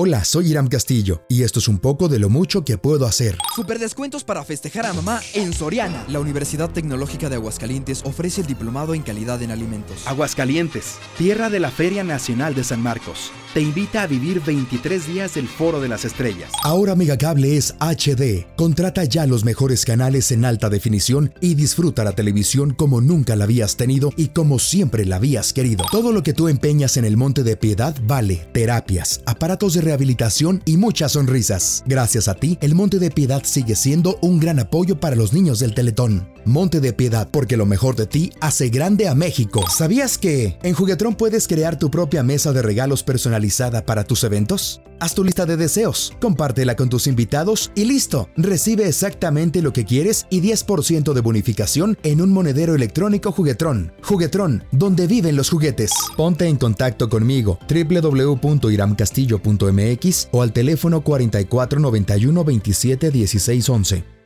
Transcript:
Hola, soy Hiram Castillo y esto es un poco de lo mucho que puedo hacer. Super descuentos para festejar a mamá en Soriana. La Universidad Tecnológica de Aguascalientes ofrece el diplomado en calidad en alimentos. Aguascalientes, tierra de la Feria Nacional de San Marcos, te invita a vivir 23 días del Foro de las Estrellas. Ahora Megacable es HD. Contrata ya los mejores canales en alta definición y disfruta la televisión como nunca la habías tenido y como siempre la habías querido. Todo lo que tú empeñas en el Monte de Piedad vale. Terapias, aparatos de rehabilitación y muchas sonrisas. Gracias a ti, el Monte de Piedad sigue siendo un gran apoyo para los niños del Teletón. Monte de Piedad, porque lo mejor de ti hace grande a México. ¿Sabías que en Juguetrón puedes crear tu propia mesa de regalos personalizada para tus eventos? Haz tu lista de deseos, compártela con tus invitados y listo. Recibe exactamente lo que quieres y 10% de bonificación en un monedero electrónico Juguetrón. Juguetrón, donde viven los juguetes. Ponte en contacto conmigo www.iramcastillo.mx o al teléfono 44 91 27 16 11.